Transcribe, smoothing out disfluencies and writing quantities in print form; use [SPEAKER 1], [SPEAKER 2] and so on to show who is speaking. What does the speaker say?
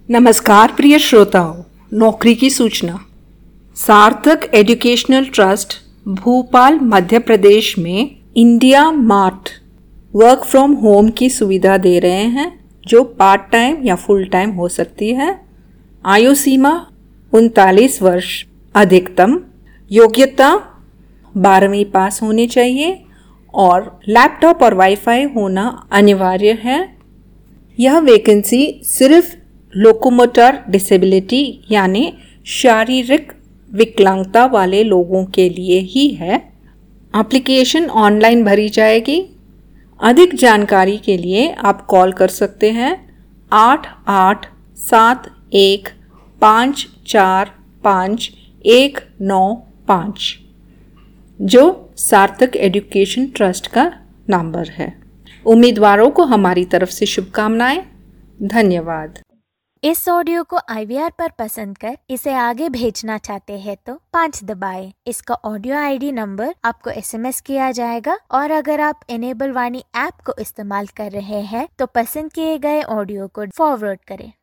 [SPEAKER 1] नमस्कार प्रिय श्रोताओं, नौकरी की सूचना। सार्थक एजुकेशनल ट्रस्ट भोपाल मध्य प्रदेश में India Mart work from home की सुविधा दे रहे हैं, जो पार्ट टाइम या फुल टाइम हो सकती है। आयु सीमा 39 वर्ष अधिकतम। योग्यता 12वीं पास होनी चाहिए और लैपटॉप और वाईफाई होना अनिवार्य है। यह वैकेंसी सिर्फ लोकोमोटर डिसेबिलिटी यानी शारीरिक विकलांगता वाले लोगों के लिए ही है। एप्लीकेशन ऑनलाइन भरी जाएगी। अधिक जानकारी के लिए आप कॉल कर सकते हैं 8871454195, जो सार्थक एजुकेशन ट्रस्ट का नंबर है। उम्मीदवारों को हमारी तरफ से शुभकामनाएं। धन्यवाद।
[SPEAKER 2] इस ऑडियो को IVR पर पसंद कर इसे आगे भेजना चाहते हैं तो 5 दबाएं। इसका ऑडियो ID नंबर आपको SMS किया जाएगा और अगर आप इनेबल वाणी ऐप को इस्तेमाल कर रहे हैं तो पसंद किए गए ऑडियो को फॉरवर्ड करें।